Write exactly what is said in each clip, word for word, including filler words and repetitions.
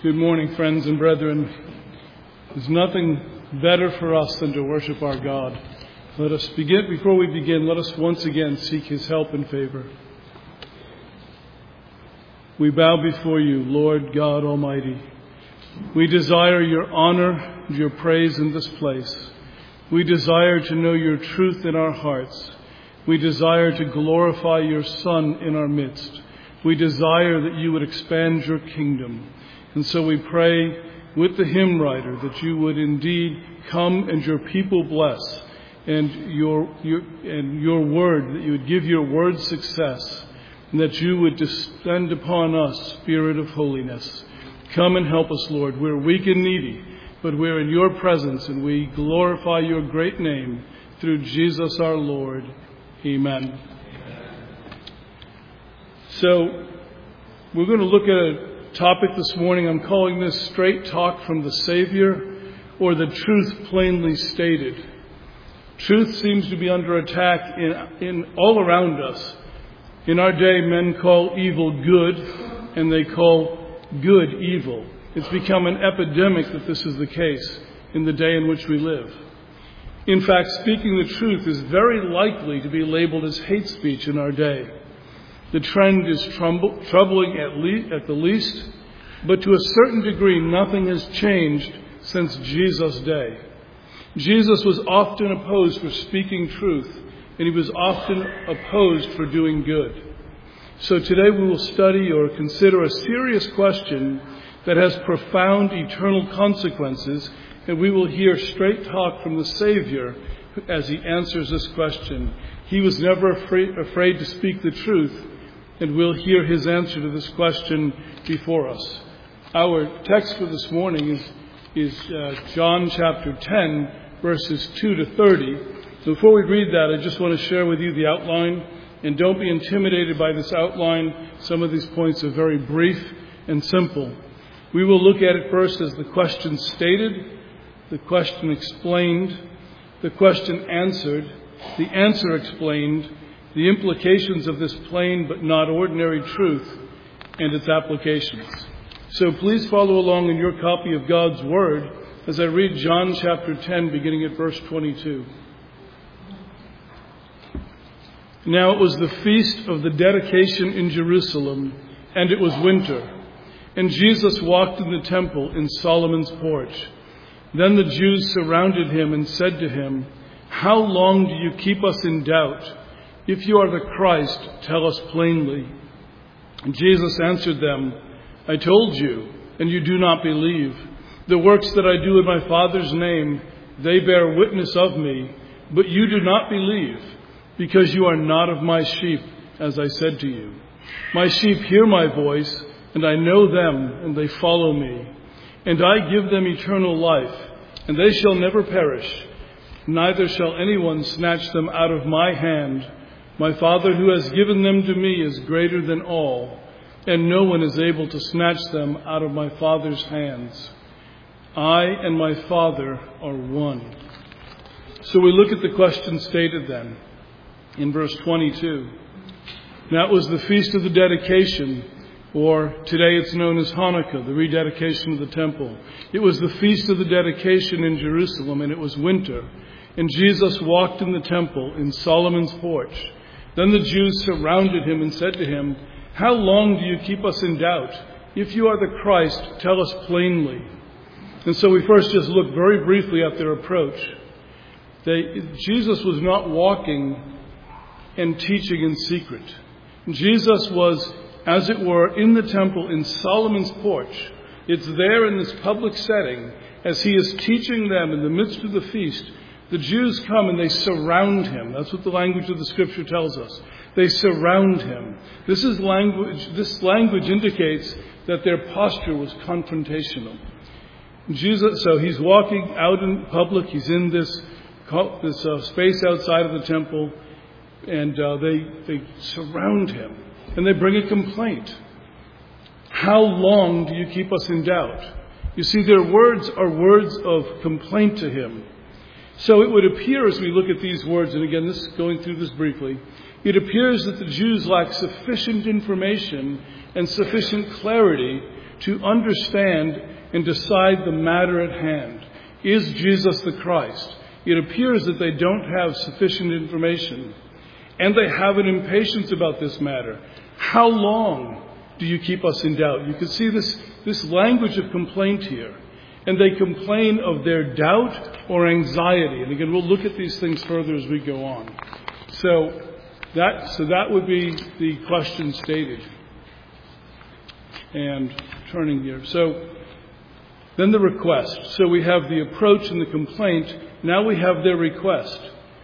Good morning, friends and brethren. There's nothing better for us than to worship our God. Let us begin. Before we begin, let us once again seek His help and favor. We bow before you, Lord God Almighty. We desire your honor and your praise in this place. We desire to know your truth in our hearts. We desire to glorify your Son in our midst. We desire that you would expand your kingdom. And so we pray with the hymn writer that you would indeed come and your people bless, and your, your, and your word, that you would give your word success, and that you would descend upon us, Spirit of holiness. Come and help us, Lord. We're weak and needy, but we're in your presence, and we glorify your great name through Jesus our Lord. Amen. So we're going to look at a topic this morning. I'm calling this Straight Talk from the Savior, or the truth plainly stated. Truth seems to be under attack in, in all around us. In our day, men call evil good, and they call good evil. It's become an epidemic that this is the case in the day in which we live. In fact, speaking the truth is very likely to be labeled as hate speech in our day. The trend is trumble, troubling at, le- at the least, but to a certain degree, nothing has changed since Jesus' day. Jesus was often opposed for speaking truth, and he was often opposed for doing good. So today we will study or consider a serious question that has profound eternal consequences, and we will hear straight talk from the Savior as he answers this question. He was never afraid, afraid to speak the truth, and we'll hear his answer to this question before us. Our text for this morning is, is uh, John chapter ten, verses two to thirty. Before we read that, I just want to share with you the outline, and don't be intimidated by this outline. Some of these points are very brief and simple. We will look at it first as the question stated, the question explained, the question answered, the answer explained, the implications of this plain but not ordinary truth, and its applications. So please follow along in your copy of God's Word as I read John chapter ten, beginning at verse twenty-two. Now it was the feast of the dedication in Jerusalem, and it was winter. And Jesus walked in the temple in Solomon's porch. Then the Jews surrounded him and said to him, "How long do you keep us in doubt? If you are the Christ, tell us plainly." And Jesus answered them, "I told you, and you do not believe. The works that I do in my Father's name, they bear witness of me, but you do not believe, because you are not of my sheep, as I said to you. My sheep hear my voice, and I know them, and they follow me. And I give them eternal life, and they shall never perish, neither shall anyone snatch them out of my hand. My Father who has given them to me is greater than all, and no one is able to snatch them out of my Father's hands. I and my Father are one." So we look at the question stated then in verse twenty-two. Now it was the feast of the dedication, or today it's known as Hanukkah, the rededication of the temple. It was the feast of the dedication in Jerusalem, and it was winter. And Jesus walked in the temple in Solomon's porch. Then the Jews surrounded him and said to him, "How long do you keep us in doubt? If you are the Christ, tell us plainly." And so we first just look very briefly at their approach. They, Jesus was not walking and teaching in secret. Jesus was, as it were, in the temple in Solomon's porch. It's there in this public setting, as he is teaching them in the midst of the feast. The Jews come and they surround him. That's what the language of the Scripture tells us. They surround him. This is language. This language indicates that their posture was confrontational. Jesus. So he's walking out in public. He's in this this uh, space outside of the temple, and uh, they they surround him and they bring a complaint. "How long do you keep us in doubt?" You see, their words are words of complaint to him. So it would appear as we look at these words, and again, this going through this briefly, it appears that the Jews lack sufficient information and sufficient clarity to understand and decide the matter at hand. Is Jesus the Christ? It appears that they don't have sufficient information, and they have an impatience about this matter. How long do you keep us in doubt? You can see this, this language of complaint here. And they complain of their doubt or anxiety. And again, we'll look at these things further as we go on. So that, so that would be the question stated. And turning here. So then the request. So we have the approach and the complaint. Now we have their request.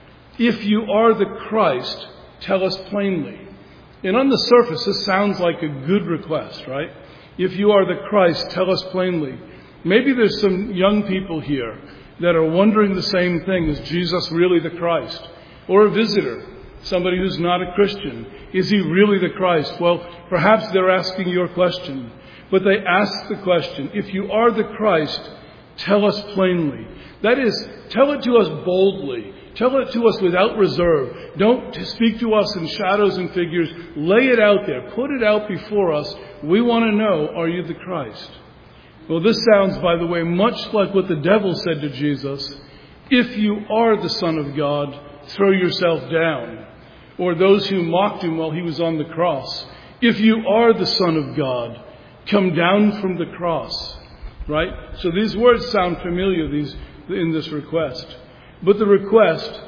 If you are the Christ, tell us plainly. And on the surface, this sounds like a good request, right? If you are the Christ, tell us plainly. Maybe there's some young people here that are wondering the same thing. Is Jesus really the Christ? Or a visitor, somebody who's not a Christian. Is he really the Christ? Well, perhaps they're asking your question. But they ask the question, if you are the Christ, tell us plainly. That is, tell it to us boldly. Tell it to us without reserve. Don't speak to us in shadows and figures. Lay it out there. Put it out before us. We want to know, are you the Christ? Well, this sounds, by the way, much like what the devil said to Jesus. If you are the Son of God, throw yourself down. Or those who mocked him while he was on the cross. If you are the Son of God, come down from the cross. Right? So these words sound familiar these, in this request. But the request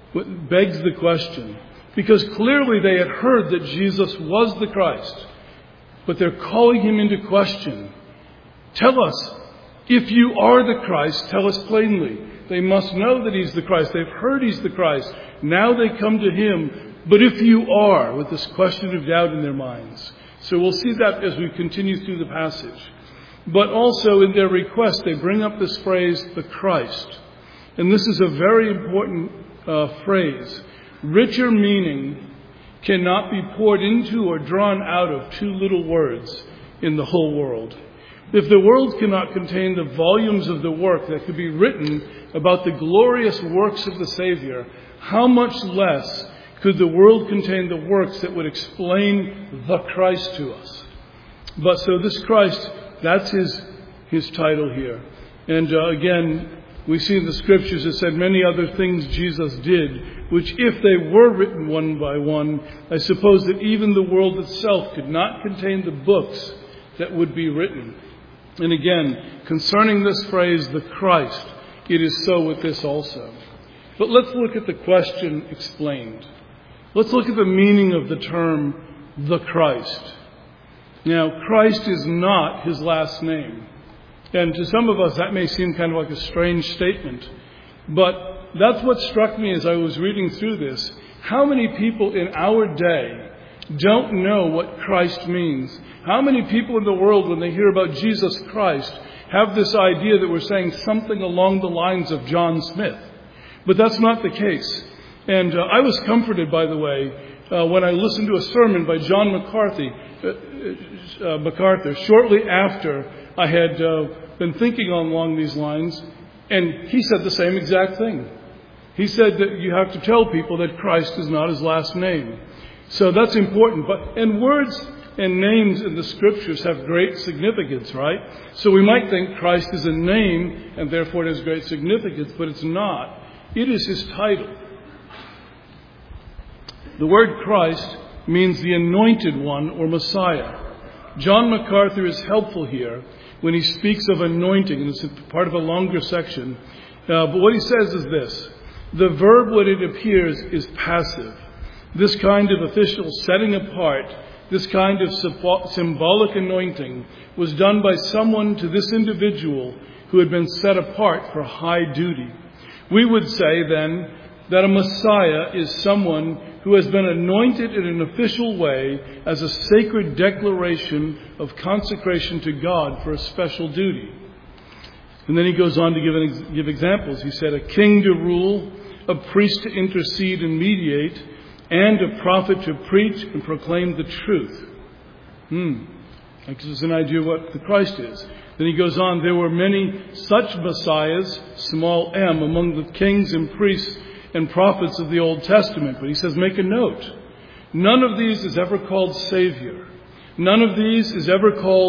begs the question. Because clearly they had heard that Jesus was the Christ. But they're calling him into question. Tell us, if you are the Christ, tell us plainly. They must know that he's the Christ. They've heard he's the Christ. Now they come to him. But if you are, with this question of doubt in their minds. So we'll see that as we continue through the passage. But also in their request, they bring up this phrase, the Christ. And this is a very important uh, phrase. Richer meaning cannot be poured into or drawn out of two little words in the whole world. If the world cannot contain the volumes of the work that could be written about the glorious works of the Savior, how much less could the world contain the works that would explain the Christ to us? But so this Christ, that's his, his title here. And uh, again, we see in the scriptures it said many other things Jesus did, which if they were written one by one, I suppose that even the world itself could not contain the books that would be written. And again, concerning this phrase, the Christ, it is so with this also. But let's look at the question explained. Let's look at the meaning of the term, the Christ. Now, Christ is not his last name. And to some of us, that may seem kind of like a strange statement. But that's what struck me as I was reading through this. How many people in our day don't know what Christ means? How many people in the world, when they hear about Jesus Christ, have this idea that we're saying something along the lines of John Smith? But that's not the case. And uh, I was comforted, by the way, uh, when I listened to a sermon by John MacArthur, uh, uh, MacArthur shortly after I had uh, been thinking along these lines, and he said the same exact thing. He said that you have to tell people that Christ is not his last name. So that's important. But and words and names in the scriptures have great significance, right? So we might think Christ is a name and therefore it has great significance, but it's not. It is his title. The word Christ means the anointed one or Messiah. John MacArthur is helpful here when he speaks of anointing, and it's part of a longer section. Uh, but what he says is this. The verb, when it appears, is passive. This kind of official setting apart, this kind of symbolic anointing was done by someone to this individual who had been set apart for high duty. We would say then that a Messiah is someone who has been anointed in an official way as a sacred declaration of consecration to God for a special duty. And then he goes on to give, an, give examples. He said, a king to rule, a priest to intercede and mediate, and a prophet to preach and proclaim the truth. Hmm. That gives us an idea of what the Christ is. Then he goes on, there were many such messiahs, small m, among the kings and priests and prophets of the Old Testament. But he says, make a note. None of these is ever called Savior. None of these is ever called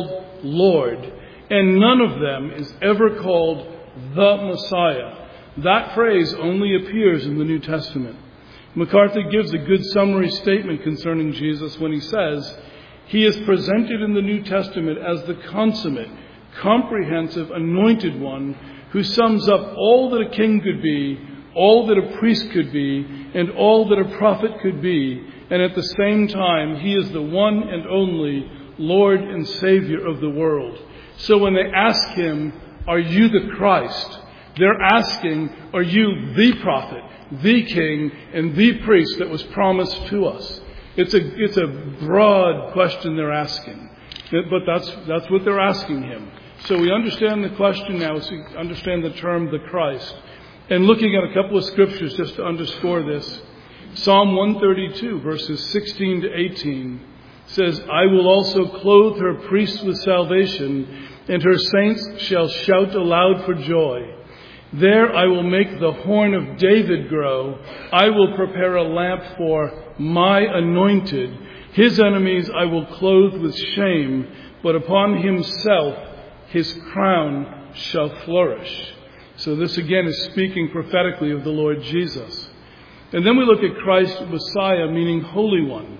Lord, and none of them is ever called the Messiah. That phrase only appears in the New Testament. MacArthur gives a good summary statement concerning Jesus when he says, "He is presented in the New Testament as the consummate, comprehensive, anointed one who sums up all that a king could be, all that a priest could be, and all that a prophet could be. And at the same time, he is the one and only Lord and Savior of the world." So when they ask him, "Are you the Christ?" they're asking, "Are you the prophet, the king, and the priest that was promised to us?" It's a, it's a broad question they're asking. But that's, that's what they're asking him. So we understand the question now, so we understand the term the Christ. And looking at a couple of scriptures just to underscore this. Psalm one thirty-two, verses sixteen to eighteen says, "I will also clothe her priests with salvation, and her saints shall shout aloud for joy. There I will make the horn of David grow. I will prepare a lamp for my anointed. His enemies I will clothe with shame, but upon himself his crown shall flourish." So this again is speaking prophetically of the Lord Jesus. And then we look at Christ Messiah, meaning Holy One.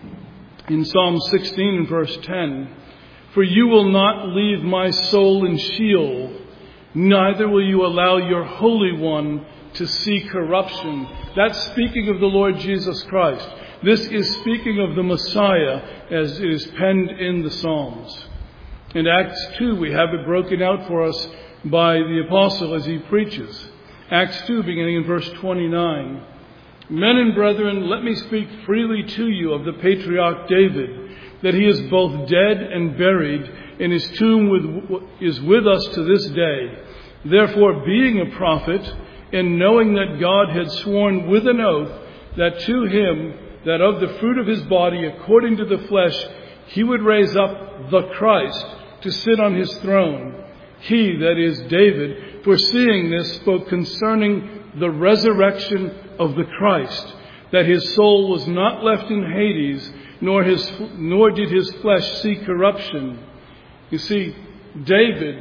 In Psalm sixteen and verse ten, "For you will not leave my soul in Sheol, neither will you allow your Holy One to see corruption." That's speaking of the Lord Jesus Christ. This is speaking of the Messiah as it is penned in the Psalms. In Acts two, we have it broken out for us by the apostle as he preaches. Acts two, beginning in verse twenty-nine. "Men and brethren, let me speak freely to you of the patriarch David, that he is both dead and buried, and his tomb with, is with us to this day. Therefore, being a prophet, and knowing that God had sworn with an oath that to him, that of the fruit of his body, according to the flesh, he would raise up the Christ to sit on his throne. He, that is David, foreseeing this, spoke concerning the resurrection of the Christ, that his soul was not left in Hades, nor his nor did his flesh see corruption." You see, David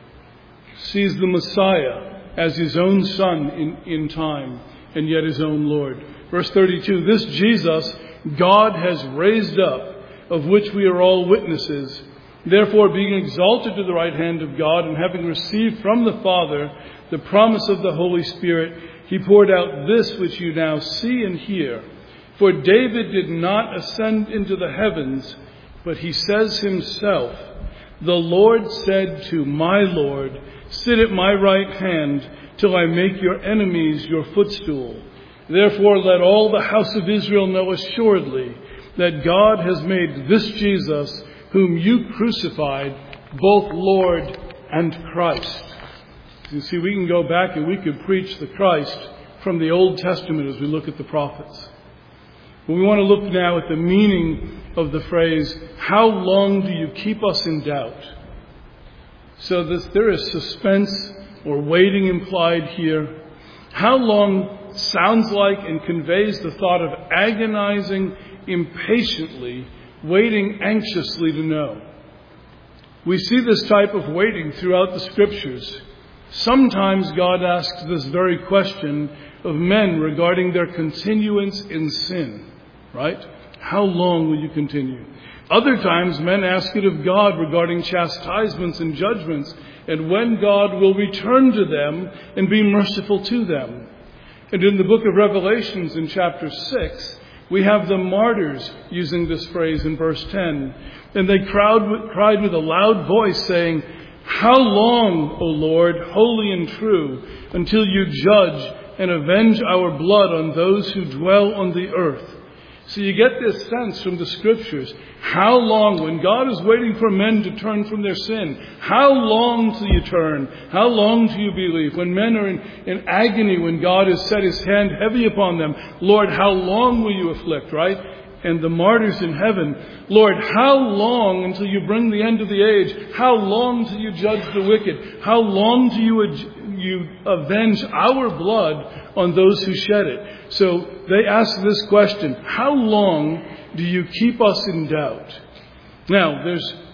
sees the Messiah as his own son in, in time, and yet his own Lord. Verse thirty-two, "This Jesus God has raised up, of which we are all witnesses. Therefore, being exalted to the right hand of God, and having received from the Father the promise of the Holy Spirit, he poured out this which you now see and hear. For David did not ascend into the heavens, but he says himself, 'The Lord said to my Lord, sit at my right hand till I make your enemies your footstool.' Therefore let all the house of Israel know assuredly that God has made this Jesus, whom you crucified, both Lord and Christ." You see, we can go back and we could preach the Christ from the Old Testament as we look at the prophets. But we want to look now at the meaning of the phrase, "How long do you keep us in doubt?" So this, there is suspense or waiting implied here. How long sounds like and conveys the thought of agonizing, impatiently, waiting anxiously to know. We see this type of waiting throughout the Scriptures. Sometimes God asks this very question of men regarding their continuance in sin, right? How long will you continue? Other times men ask it of God regarding chastisements and judgments, and when God will return to them and be merciful to them. And in the book of Revelations in chapter six, we have the martyrs using this phrase in verse ten. "And they cried with a loud voice, saying, 'How long, O Lord, holy and true, until you judge and avenge our blood on those who dwell on the earth?'" So you get this sense from the Scriptures. How long, when God is waiting for men to turn from their sin, how long till you turn? How long till you believe? When men are in, in agony, when God has set his hand heavy upon them, "Lord, how long will you afflict?" Right? And the martyrs in heaven, "Lord, how long until you bring the end of the age? How long till you judge the wicked? How long till you, you avenge our blood on those who shed it?" So they ask this question, how long do you keep us in doubt? Now, there's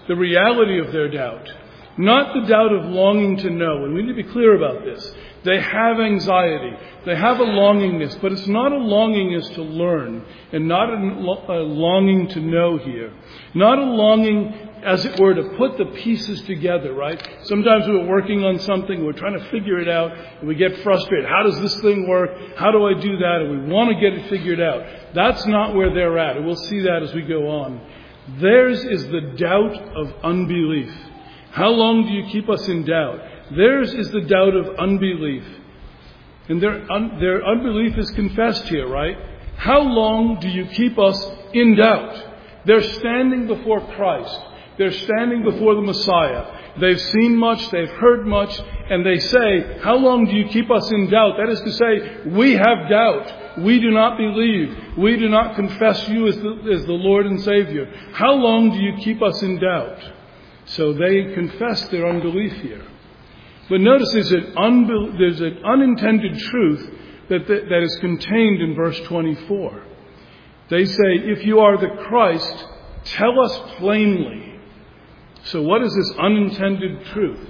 the reality of their doubt. Not the doubt of longing to know. And we need to be clear about this. They have anxiety. They have a longingness, but it's not a longingness to learn and not a longing to know here. Not a longing, as it were, to put the pieces together, right? Sometimes we're working on something, we're trying to figure it out, and we get frustrated. How does this thing work? How do I do that? And we want to get it figured out. That's not where they're at, and we'll see that as we go on. Theirs is the doubt of unbelief. How long do you keep us in doubt? Theirs is the doubt of unbelief. And their, un, their unbelief is confessed here, right? How long do you keep us in doubt? They're standing before Christ. They're standing before the Messiah. They've seen much, they've heard much, and they say, how long do you keep us in doubt? That is to say, we have doubt. We do not believe. We do not confess you as the, as the Lord and Savior. How long do you keep us in doubt? So they confess their unbelief here. But notice there's an, unbe- there's an unintended truth that, that, that is contained in verse twenty-four. They say, if you are the Christ, tell us plainly. So what is this unintended truth?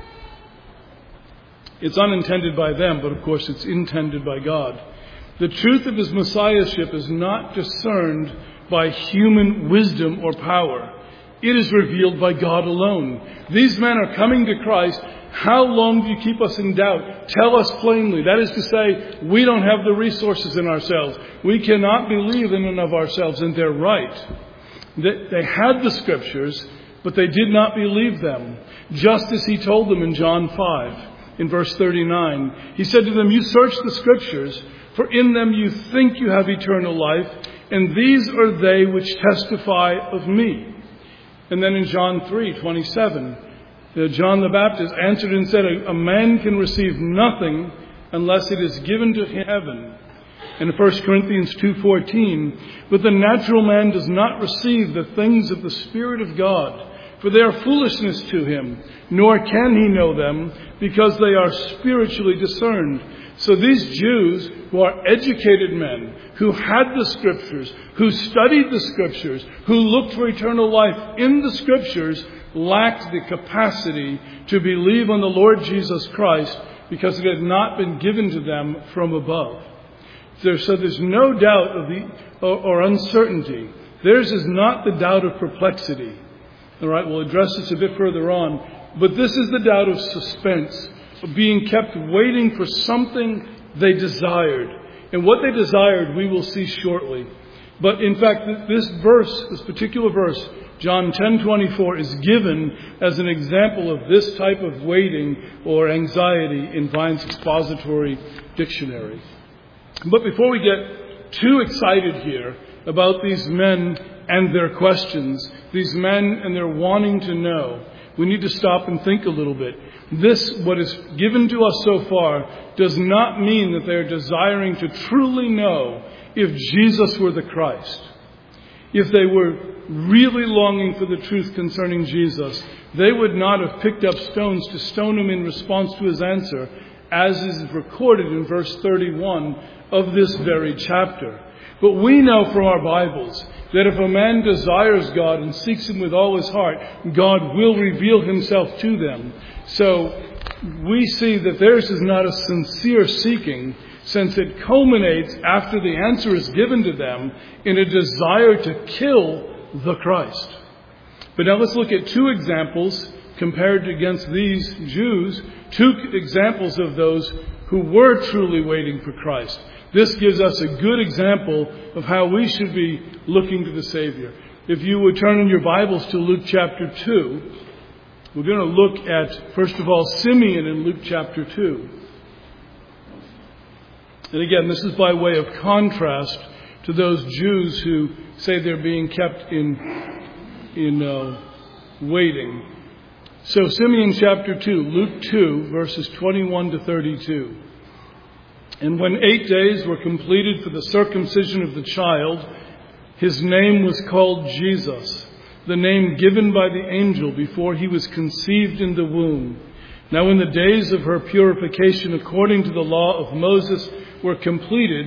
It's unintended by them, but of course it's intended by God. The truth of his messiahship is not discerned by human wisdom or power. It is revealed by God alone. These men are coming to Christ. How long do you keep us in doubt? Tell us plainly. That is to say, we don't have the resources in ourselves. We cannot believe in and of ourselves, and they're right. They had the scriptures, but they did not believe them. Just as he told them in John five, in verse thirty-nine. He said to them, you search the scriptures, for in them you think you have eternal life, and these are they which testify of me. And then in John three twenty-seven, uh, John the Baptist answered and said, a, a man can receive nothing unless it is given to heaven. And in First Corinthians two fourteen, but the natural man does not receive the things of the Spirit of God, for they are foolishness to him, nor can he know them, because they are spiritually discerned. So these Jews, who are educated men, who had the Scriptures, who studied the Scriptures, who looked for eternal life in the Scriptures, lacked the capacity to believe on the Lord Jesus Christ because it had not been given to them from above. There, so there's no doubt of the or, or uncertainty. Theirs is not the doubt of perplexity. All right, we'll address this a bit further on. But this is the doubt of suspense, of being kept waiting for something they desired. And what they desired, we will see shortly. But in fact, this verse, this particular verse, John ten twenty-four, is given as an example of this type of waiting or anxiety in Vine's expository dictionary. But before we get too excited here about these men and their questions, these men and their wanting to know, we need to stop and think a little bit. This, what is given to us so far, does not mean that they are desiring to truly know if Jesus were the Christ. If they were really longing for the truth concerning Jesus, they would not have picked up stones to stone him in response to his answer, as is recorded in verse thirty-one of this very chapter. But we know from our Bibles that if a man desires God and seeks him with all his heart, God will reveal himself to them. So we see that theirs is not a sincere seeking, since it culminates after the answer is given to them in a desire to kill the Christ. But now let's look at two examples compared against these Jews, two examples of those who were truly waiting for Christ. This gives us a good example of how we should be looking to the Savior. If you would turn in your Bibles to Luke chapter two, we're going to look at, first of all, Simeon in Luke chapter two. And again, this is by way of contrast to those Jews who say they're being kept in, in uh, waiting. So Simeon chapter two, Luke two, verses twenty-one to thirty-two. And when eight days were completed for the circumcision of the child, his name was called Jesus, the name given by the angel before he was conceived in the womb. Now when the days of her purification according to the law of Moses were completed,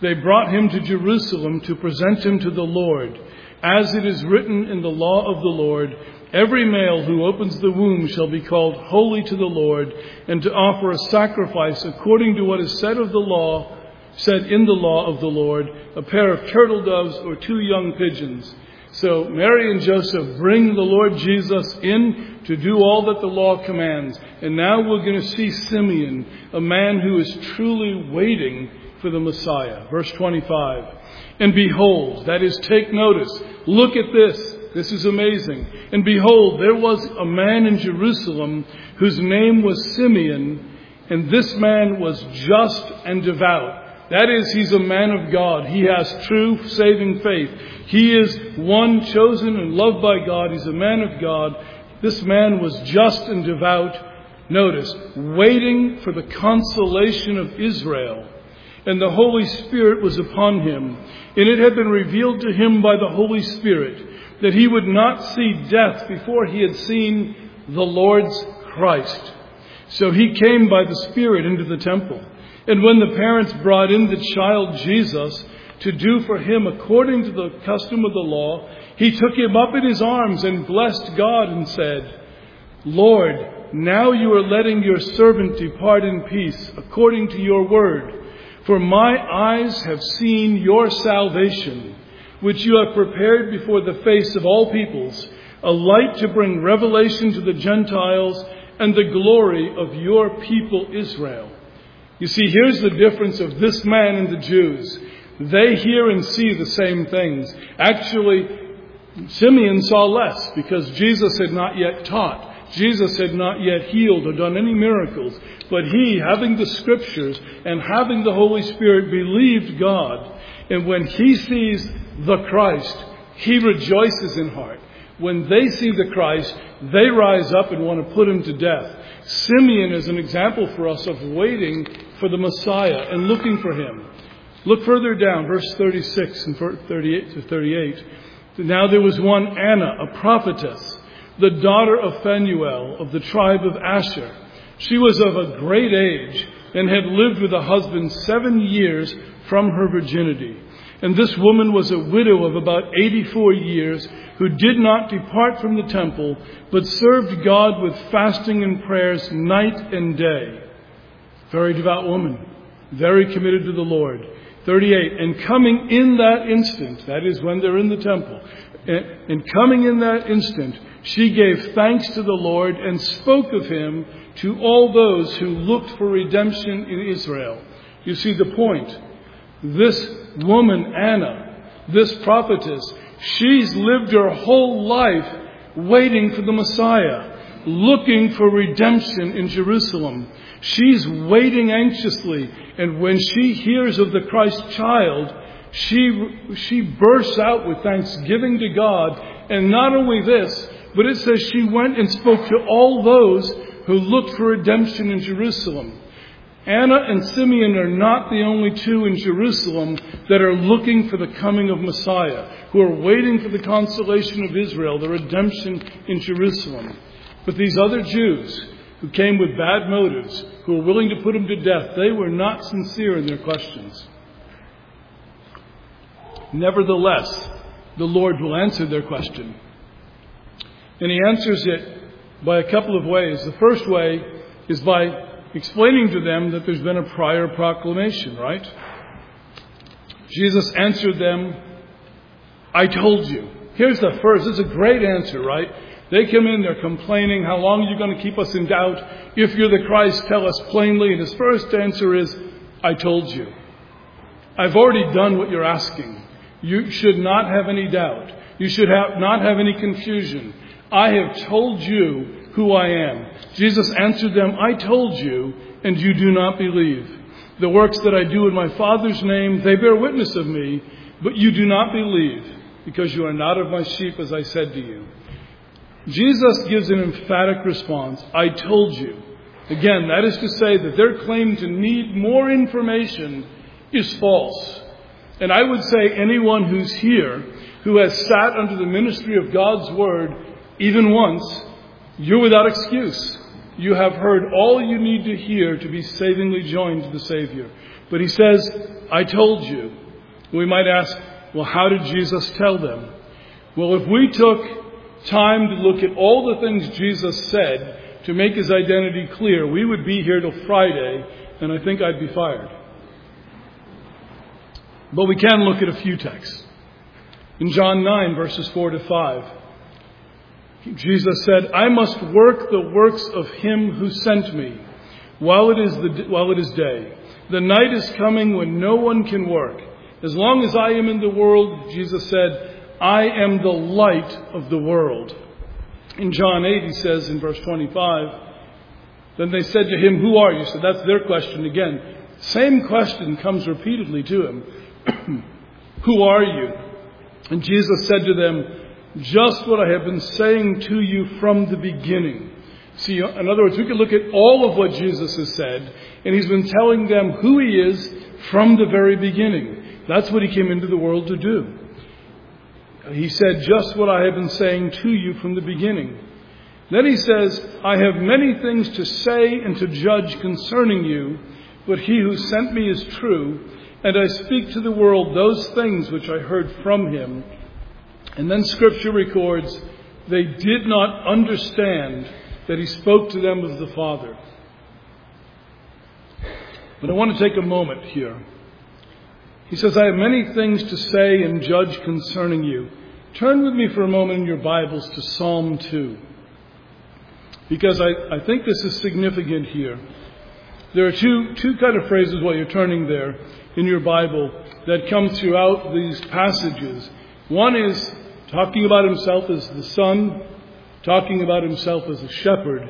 they brought him to Jerusalem to present him to the Lord. As it is written in the law of the Lord, every male who opens the womb shall be called holy to the Lord, and to offer a sacrifice according to what is said of the law, said in the law of the Lord, a pair of turtle doves or two young pigeons. So Mary and Joseph bring the Lord Jesus in to do all that the law commands. And now we're going to see Simeon, a man who is truly waiting for the Messiah. Verse twenty-five. And behold, that is, take notice, look at this. This is amazing. And behold, there was a man in Jerusalem whose name was Simeon, and this man was just and devout. That is, he's a man of God. He has true saving faith. He is one chosen and loved by God. He's a man of God. This man was just and devout. Notice, waiting for the consolation of Israel. And the Holy Spirit was upon him. And it had been revealed to him by the Holy Spirit that he would not see death before he had seen the Lord's Christ. So he came by the Spirit into the temple. And when the parents brought in the child Jesus to do for him according to the custom of the law, he took him up in his arms and blessed God and said, Lord, now you are letting your servant depart in peace according to your word. For my eyes have seen your salvation, which you have prepared before the face of all peoples, a light to bring revelation to the Gentiles and the glory of your people Israel. You see, here's the difference of this man and the Jews. They hear and see the same things. Actually, Simeon saw less because Jesus had not yet taught. Jesus had not yet healed or done any miracles. But he, having the Scriptures and having the Holy Spirit, believed God. And when he sees the Christ, he rejoices in heart. When they see the Christ, they rise up and want to put him to death. Simeon is an example for us of waiting for the Messiah and looking for him. Look further down, verse thirty-six and thirty-eight to thirty-eight. Now there was one Anna, a prophetess, the daughter of Phanuel of the tribe of Asher. She was of a great age and had lived with a husband seven years from her virginity. And this woman was a widow of about eighty-four years, who did not depart from the temple, but served God with fasting and prayers night and day. Very devout woman, very committed to the Lord. thirty-eight, and coming in that instant, that is when they're in the temple, and coming in that instant, she gave thanks to the Lord and spoke of him to all those who looked for redemption in Israel. You see the point. This woman, Anna, this prophetess, she's lived her whole life waiting for the Messiah, looking for redemption in Jerusalem. She's waiting anxiously, and when she hears of the Christ child, she she bursts out with thanksgiving to God. And not only this, but it says she went and spoke to all those who looked for redemption in Jerusalem. Anna and Simeon are not the only two in Jerusalem that are looking for the coming of Messiah, who are waiting for the consolation of Israel, the redemption in Jerusalem. But these other Jews who came with bad motives, who were willing to put him to death, they were not sincere in their questions. Nevertheless, the Lord will answer their question. And he answers it by a couple of ways. The first way is by explaining to them that there's been a prior proclamation, right? Jesus answered them, I told you. Here's the first. This is a great answer, right? They come in, they're complaining, how long are you going to keep us in doubt? If you're the Christ, tell us plainly. And his first answer is, I told you. I've already done what you're asking. You should not have any doubt. You should have, not have any confusion. I have told you who I am. Jesus answered them, I told you, and you do not believe. The works that I do in my Father's name, they bear witness of me, but you do not believe, because you are not of my sheep, as I said to you. Jesus gives an emphatic response, I told you. Again, that is to say that their claim to need more information is false. And I would say anyone who's here, who has sat under the ministry of God's Word, even once, you're without excuse. You have heard all you need to hear to be savingly joined to the Savior. But he says, I told you. We might ask, well, how did Jesus tell them? Well, if we took time to look at all the things Jesus said to make his identity clear, we would be here till Friday, and I think I'd be fired. But we can look at a few texts. In John nine, verses four to five, Jesus said, I must work the works of him who sent me while it is the, while it is day. The night is coming when no one can work. As long as I am in the world, Jesus said, I am the light of the world. In John eight, he says in verse twenty-five, then they said to him, who are you? So that's their question again. Same question comes repeatedly to him. Who are you? And Jesus said to them, just what I have been saying to you from the beginning. See, in other words, we can look at all of what Jesus has said, and he's been telling them who he is from the very beginning. That's what he came into the world to do. He said, just what I have been saying to you from the beginning. Then he says, I have many things to say and to judge concerning you, but he who sent me is true, and I speak to the world those things which I heard from him. And then Scripture records, they did not understand that he spoke to them of the Father. But I want to take a moment here. He says, I have many things to say and judge concerning you. Turn with me for a moment in your Bibles to Psalm two. Because I, I think this is significant here. There are two, two kind of phrases while you're turning there in your Bible that come throughout these passages. One is talking about himself as the Son, talking about himself as a shepherd,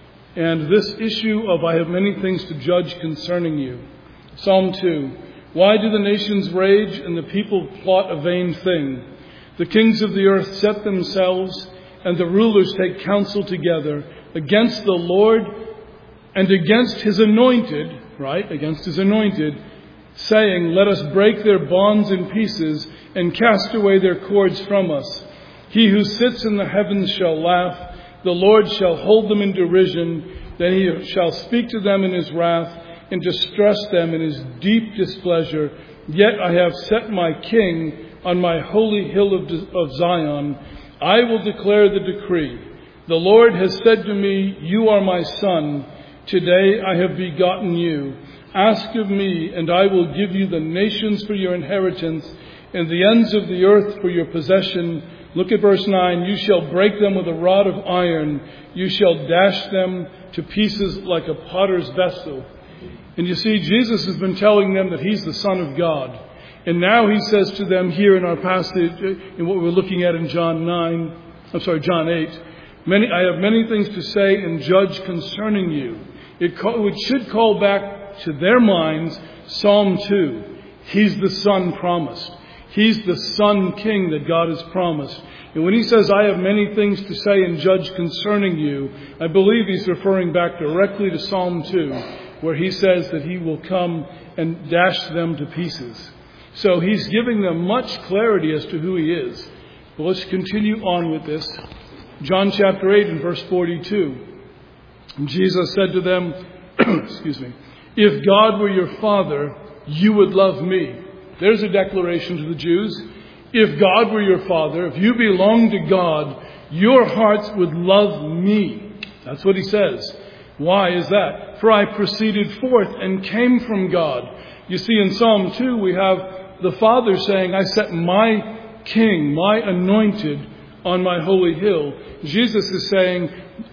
and this issue of I have many things to judge concerning you. Psalm two. Why do the nations rage and the people plot a vain thing? The kings of the earth set themselves, and the rulers take counsel together against the Lord and against his anointed, right, against his anointed, saying, let us break their bonds in pieces and cast away their cords from us. He who sits in the heavens shall laugh. The Lord shall hold them in derision. Then he shall speak to them in his wrath and distress them in his deep displeasure. Yet I have set my king on my holy hill of, of Zion. I will declare the decree. The Lord has said to me, you are my son. Today I have begotten you. Ask of me, and I will give you the nations for your inheritance and the ends of the earth for your possession. Look at verse nine. You shall break them with a rod of iron. You shall dash them to pieces like a potter's vessel. And you see, Jesus has been telling them that he's the Son of God. And now he says to them here in our passage, in what we're looking at in John nine, I'm sorry, John eight, many, I have many things to say and judge concerning you. It, call, it should call back to their minds Psalm two. He's the Son promised. He's the Son King that God has promised. And when he says, I have many things to say and judge concerning you, I believe he's referring back directly to Psalm two, where he says that he will come and dash them to pieces. So he's giving them much clarity as to who he is. But let's continue on with this. John chapter eight and verse forty-two. And Jesus said to them, excuse me, if God were your Father, you would love me. There's a declaration to the Jews. If God were your Father, if you belonged to God, your hearts would love me. That's what he says. Why is that? For I proceeded forth and came from God. You see, in Psalm two, we have the Father saying, I set my King, my anointed, on my holy hill. Jesus is saying,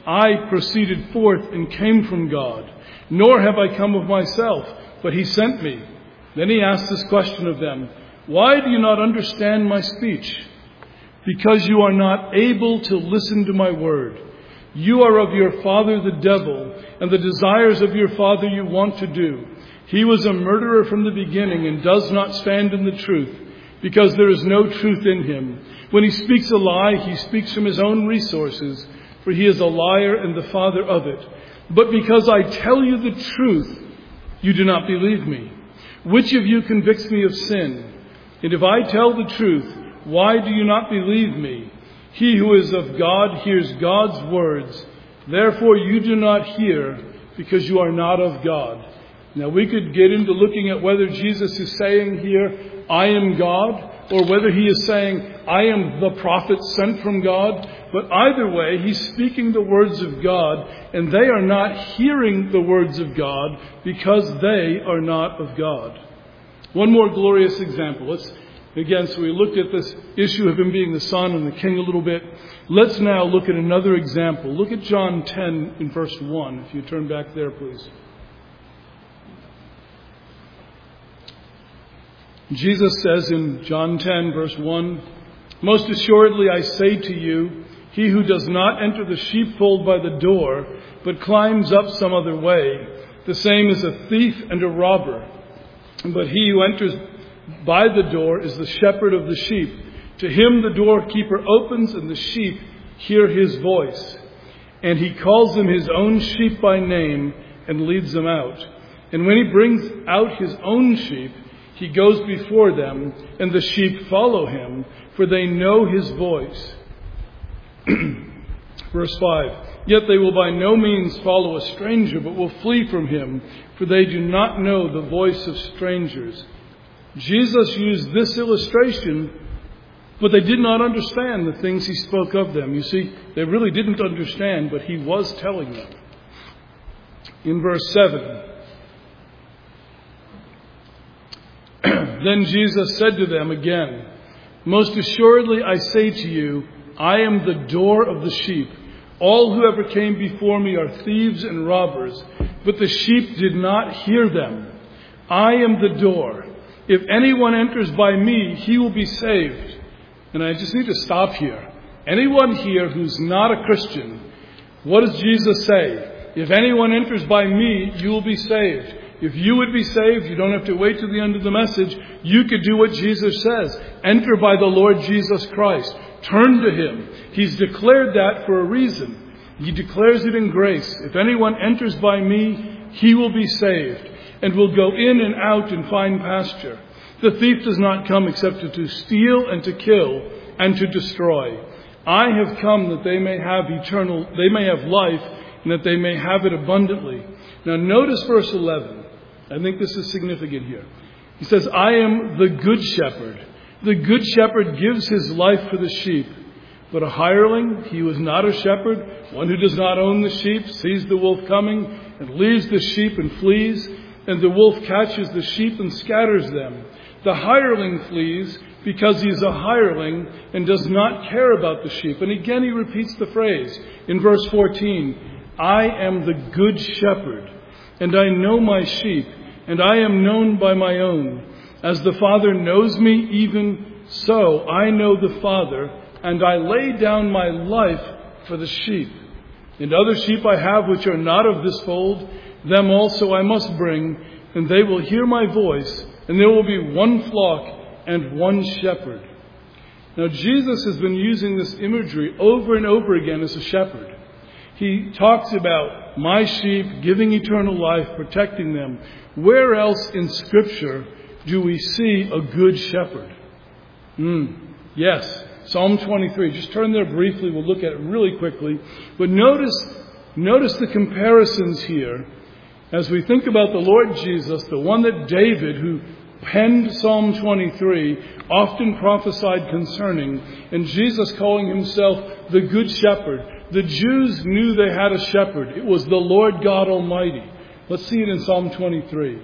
I proceeded forth and came from God. Nor have I come of myself, but he sent me. Then he asked this question of them, why do you not understand my speech? Because you are not able to listen to my word. You are of your father the devil, and the desires of your father you want to do. He was a murderer from the beginning and does not stand in the truth, because there is no truth in him. When he speaks a lie, he speaks from his own resources, for he is a liar and the father of it. But because I tell you the truth, you do not believe me. Which of you convicts me of sin? And if I tell the truth, why do you not believe me? He who is of God hears God's words. Therefore you do not hear, because you are not of God. Now, we could get into looking at whether Jesus is saying here, I am God, or whether he is saying, I am the prophet sent from God. But either way, he's speaking the words of God, and they are not hearing the words of God because they are not of God. One more glorious example. Let's, again, so we looked at this issue of him being the Son and the King a little bit. Let's now look at another example. Look at John ten in verse one. If you turn back there, please. Jesus says in John ten, verse one, Most assuredly I say to you, he who does not enter the sheepfold by the door, but climbs up some other way, the same is a thief and a robber. But he who enters by the door is the shepherd of the sheep. To him the doorkeeper opens, and the sheep hear his voice. And he calls them his own sheep by name and leads them out. And when he brings out his own sheep, he goes before them, and the sheep follow him, for they know his voice. Verse five, Yet they will by no means follow a stranger, but will flee from him, for they do not know the voice of strangers. Jesus used this illustration, but they did not understand the things he spoke of them. You see, they really didn't understand, but he was telling them. In verse seven, Then Jesus said to them again, Most assuredly I say to you, I am the door of the sheep. All who ever came before me are thieves and robbers, but the sheep did not hear them. I am the door. If anyone enters by me, he will be saved. And I just need to stop here. Anyone here who's not a Christian, what does Jesus say? If anyone enters by me, you will be saved. If you would be saved, you don't have to wait to the end of the message. You could do what Jesus says. Enter by the Lord Jesus Christ. Turn to him. He's declared that for a reason. He declares it in grace. If anyone enters by me, he will be saved, and will go in and out and find pasture. The thief does not come except to steal and to kill and to destroy. I have come that they may have eternal, they may have life, and that they may have it abundantly. Now notice verse eleven. I think this is significant here. He says, I am the good shepherd. The good shepherd gives his life for the sheep. But a hireling, he who is not a shepherd, one who does not own the sheep, sees the wolf coming and leaves the sheep and flees, and the wolf catches the sheep and scatters them. The hireling flees because he is a hireling and does not care about the sheep. And again he repeats the phrase in verse fourteen, I am the good shepherd, and I know my sheep, and I am known by my own. As the Father knows me, even so I know the Father, and I lay down my life for the sheep. And other sheep I have which are not of this fold, them also I must bring, and they will hear my voice, and there will be one flock and one shepherd. Now Jesus has been using this imagery over and over again as a shepherd. He talks about my sheep, giving eternal life, protecting them. Where else in Scripture do we see a good shepherd? Mm, yes, Psalm twenty-three. Just turn there briefly. We'll look at it really quickly. But notice, notice the comparisons here as we think about the Lord Jesus, the one that David, who penned Psalm twenty-three, often prophesied concerning, and Jesus calling himself the Good Shepherd. The Jews knew they had a shepherd. It was the Lord God Almighty. Let's see it in Psalm twenty-three.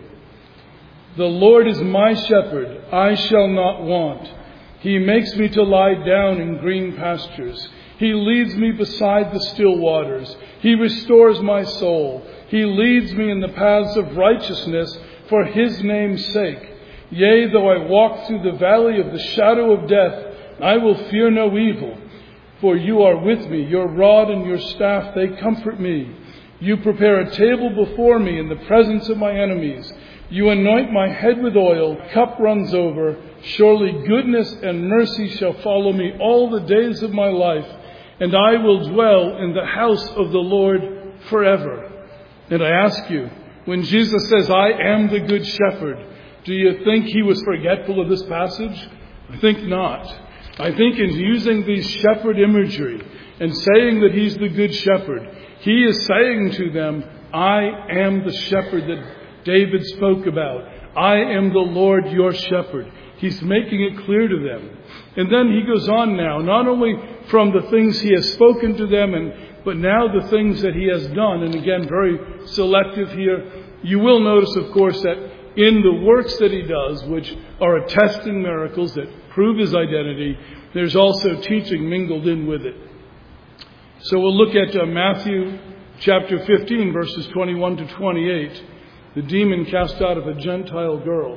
The Lord is my shepherd, I shall not want. He makes me to lie down in green pastures. He leads me beside the still waters. He restores my soul. He leads me in the paths of righteousness for his name's sake. Yea, though I walk through the valley of the shadow of death, I will fear no evil. For you are with me, your rod and your staff, they comfort me. You prepare a table before me in the presence of my enemies. You anoint my head with oil, cup runs over. Surely goodness and mercy shall follow me all the days of my life, and I will dwell in the house of the Lord forever. And I ask you, when Jesus says, I am the good shepherd, do you think he was forgetful of this passage? I think not. I think in using these shepherd imagery and saying that he's the good shepherd, he is saying to them, I am the shepherd that, David spoke about. I am the Lord your shepherd. He's making it clear to them. And then he goes on now, not only from the things he has spoken to them, and but now the things that he has done. And again, very selective here. You will notice, of course, that in the works that he does, which are attesting miracles that prove his identity, there's also teaching mingled in with it. So we'll look at uh, Matthew chapter fifteen, verses twenty-one to twenty-eight. The demon cast out of a Gentile girl.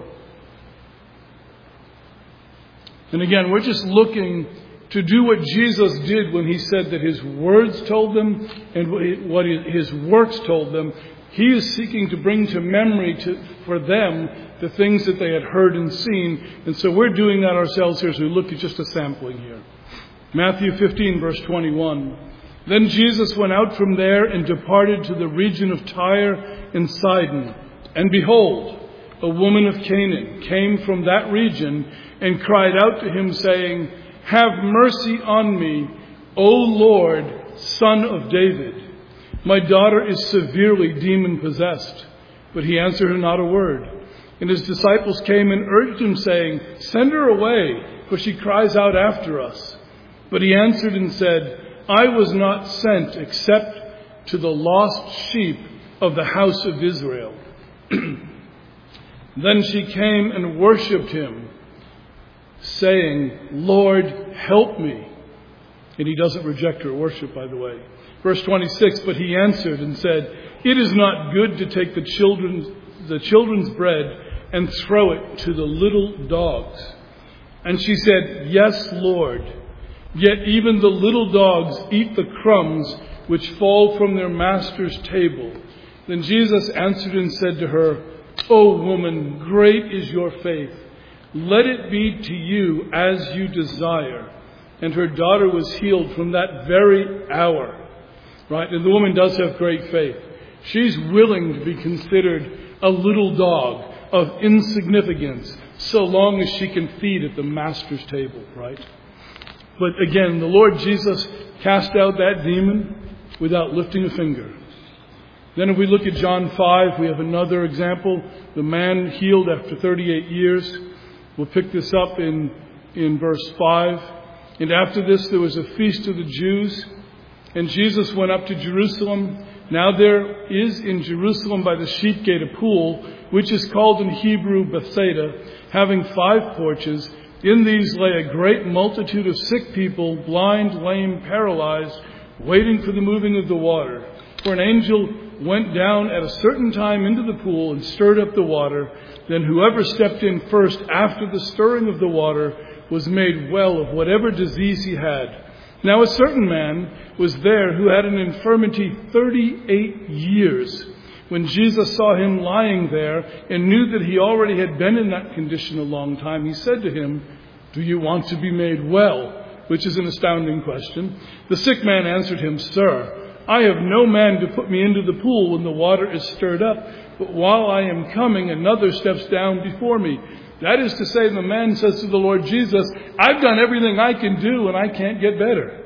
And again, we're just looking to do what Jesus did when he said that his words told them and what his works told them. He is seeking to bring to memory to, for them the things that they had heard and seen. And so we're doing that ourselves here as we look at just a sampling here. Matthew fifteen, verse twenty-one. Then Jesus went out from there and departed to the region of Tyre and Sidon. And behold, a woman of Canaan came from that region and cried out to him, saying, Have mercy on me, O Lord, Son of David. My daughter is severely demon-possessed. But he answered her not a word. And his disciples came and urged him, saying, Send her away, for she cries out after us. But he answered and said, I was not sent except to the lost sheep of the house of Israel. Then she came and worshipped him, saying, Lord, help me. And he doesn't reject her worship, by the way. Verse twenty-six, but he answered and said, It is not good to take the children's, the children's bread and throw it to the little dogs. And she said, Yes, Lord. Yet even the little dogs eat the crumbs which fall from their master's table. Then Jesus answered and said to her, O woman, great is your faith. Let it be to you as you desire. And her daughter was healed from that very hour. Right? And the woman does have great faith. She's willing to be considered a little dog of insignificance so long as she can feed at the master's table. Right? But again, the Lord Jesus cast out that demon without lifting a finger. Then if we look at John five, we have another example. The man healed after thirty-eight years. We'll pick this up in, in verse five. And after this, there was a feast of the Jews. And Jesus went up to Jerusalem. Now there is in Jerusalem by the sheep gate a pool, which is called in Hebrew Bethsaida, having five porches. In these lay a great multitude of sick people, blind, lame, paralyzed, waiting for the moving of the water. For an angel went down at a certain time into the pool and stirred up the water. Then whoever stepped in first after the stirring of the water was made well of whatever disease he had. Now a certain man was there who had an infirmity thirty-eight years. When Jesus saw him lying there and knew that he already had been in that condition a long time, he said to him, Do you want to be made well? Which is an astounding question. The sick man answered him, Sir, I have no man to put me into the pool when the water is stirred up, but while I am coming, another steps down before me. That is to say, the man says to the Lord Jesus, I've done everything I can do and I can't get better.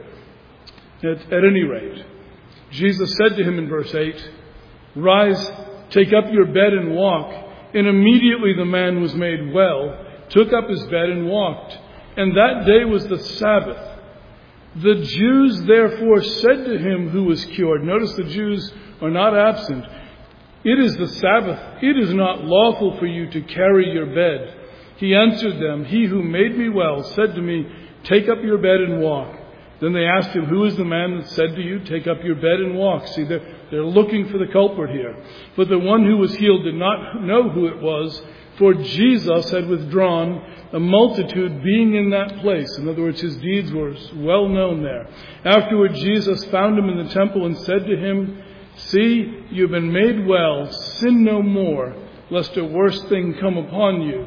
At, at any rate, Jesus said to him in verse eight, Rise, take up your bed and walk. And immediately the man was made well, took up his bed and walked. And that day was the Sabbath. The Jews therefore said to him who was cured, notice the Jews are not absent, It is the Sabbath. It is not lawful for you to carry your bed. He answered them, He who made me well said to me, Take up your bed and walk. Then they asked him, Who is the man that said to you, Take up your bed and walk? See, they're, they're looking for the culprit here. But the one who was healed did not know who it was, for Jesus had withdrawn, a multitude being in that place. In other words, his deeds were well known there. Afterward, Jesus found him in the temple and said to him, See, you have been made well. Sin no more, lest a worse thing come upon you.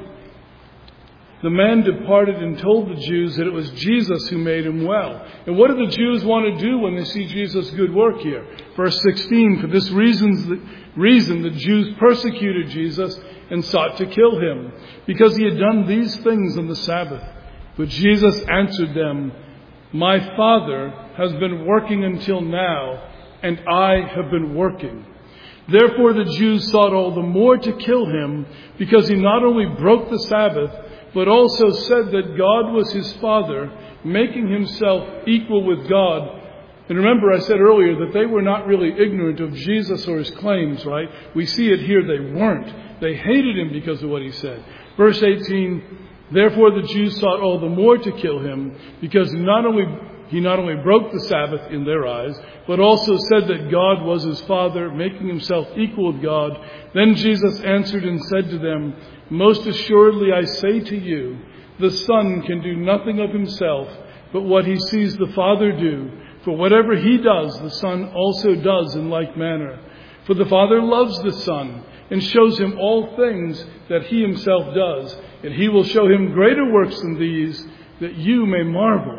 The man departed and told the Jews that it was Jesus who made him well. And what do the Jews want to do when they see Jesus' good work here? Verse sixteen, For this reason, reason the Jews persecuted Jesus and sought to kill him, because he had done these things on the Sabbath. But Jesus answered them, My Father has been working until now, and I have been working. Therefore the Jews sought all the more to kill him, because he not only broke the Sabbath, but also said that God was his Father, making himself equal with God. And remember, I said earlier that they were not really ignorant of Jesus or his claims, right? We see it here, they weren't. They hated him because of what he said. Verse eighteen, therefore the Jews sought all the more to kill him, because not only he not only broke the Sabbath in their eyes, but also said that God was his Father, making himself equal with God. Then Jesus answered and said to them, most assuredly I say to you, the Son can do nothing of himself, but what he sees the Father do. For whatever he does, the Son also does in like manner. For the Father loves the Son, and shows him all things that he himself does. And he will show him greater works than these, that you may marvel.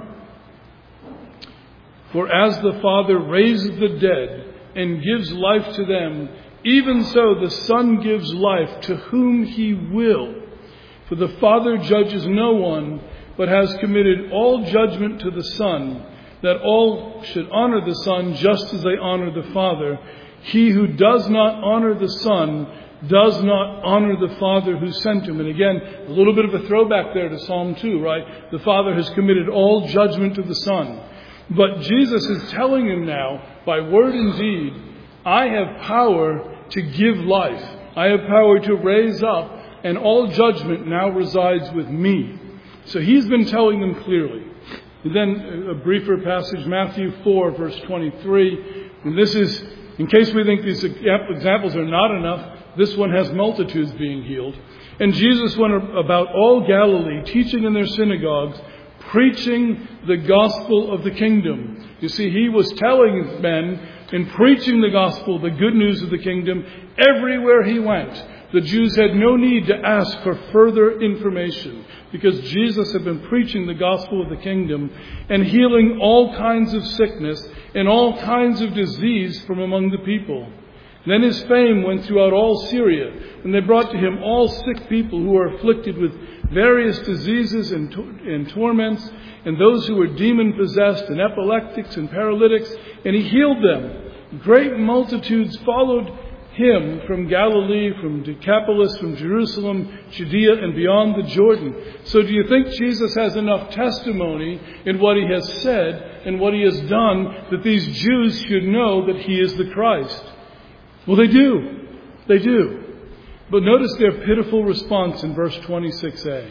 For as the Father raises the dead and gives life to them, even so the Son gives life to whom he will. For the Father judges no one, but has committed all judgment to the Son, that all should honor the Son just as they honor the Father. He who does not honor the Son does not honor the Father who sent him. And again, a little bit of a throwback there to Psalm two, right? The Father has committed all judgment to the Son. But Jesus is telling him now, by word and deed, I have power to give life. I have power to raise up, and all judgment now resides with me. So he's been telling them clearly. And then a briefer passage, Matthew four, verse twenty-three. And this is, in case we think these examples are not enough, this one has multitudes being healed. And Jesus went about all Galilee, teaching in their synagogues, preaching the gospel of the kingdom. You see, he was telling men and preaching the gospel, the good news of the kingdom, everywhere he went. The Jews had no need to ask for further information, because Jesus had been preaching the gospel of the kingdom and healing all kinds of sickness and all kinds of disease from among the people. Then his fame went throughout all Syria, and they brought to him all sick people who were afflicted with various diseases and, to- and torments, and those who were demon-possessed, and epileptics and paralytics, and he healed them. Great multitudes followed him from Galilee, from Decapolis, from Jerusalem, Judea, and beyond the Jordan. So do you think Jesus has enough testimony in what he has said and what he has done that these Jews should know that he is the Christ? Well, they do. They do. But notice their pitiful response in verse twenty-six a.